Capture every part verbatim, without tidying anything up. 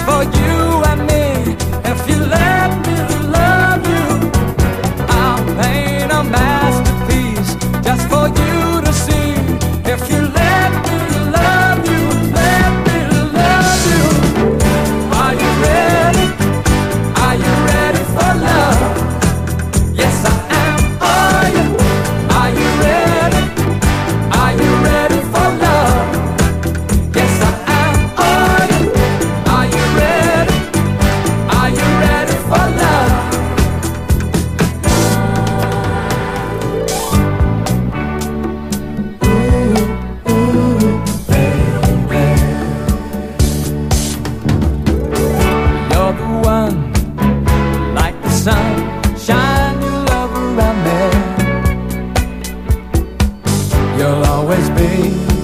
for you and me. If you let me love you, I'll paint a masterpiece just for you to see. If you let me love you, let me love you. Are you ready? Are you ready for love? Yes, I am. Are you? Are you ready? Are you ready for love? Yes, I am. Are you? Are you ready? Are you ready for love? Ooh, ooh, baby. You're the one, like the sun, shine your love around me. You'll always be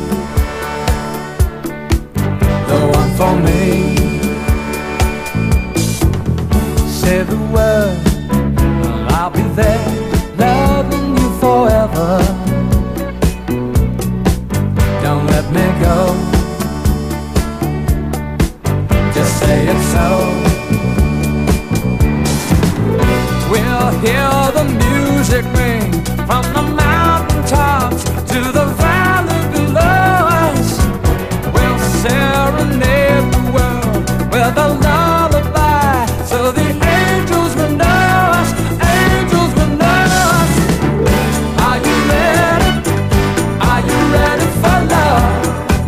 the one for me. Say the word, I'll be there, loving you forever. Don't let me go, just say it so. We'll hear the music ring from the mountain tops to the valley below us. We'll serenade the world with a lullaby, so the angels will know us, angels will know us. Are you ready? Are you ready for love?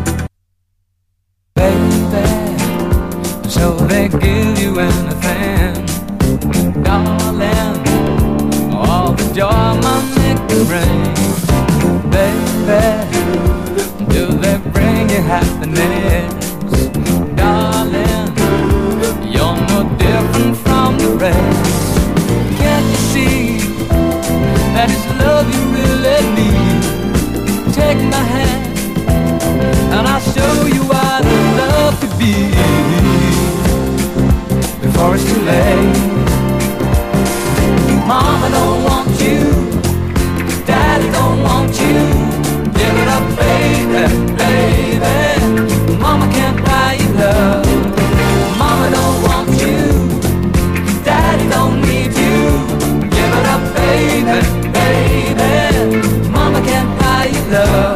Baby, so they give you anything, darling, all the joy money can bring. Baby, do they bring you happiness? Darling, you're no different from the rest. Can't you see that it's love you really need? Take my hand and I'll show you what love could be before it's too late. Mama don't want you, Daddy don't want you. Give it up, baby, baby. Mama can't buy you love. Mama don't want you, Daddy don't need you. Give it up, baby, baby. Mama can't buy you love.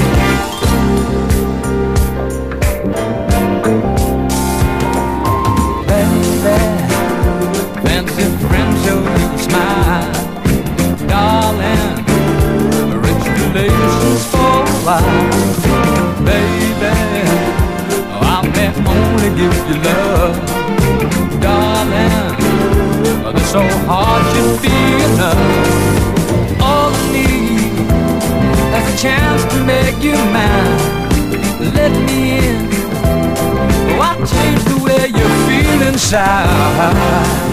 Baby, fancy friends show you a smile. Darling, rich relations for a while. Baby, I may only give you love. Darling, this old heart should be enough. All I need is a chance to make you mine. Let me in, oh, I'll change the way you feel inside.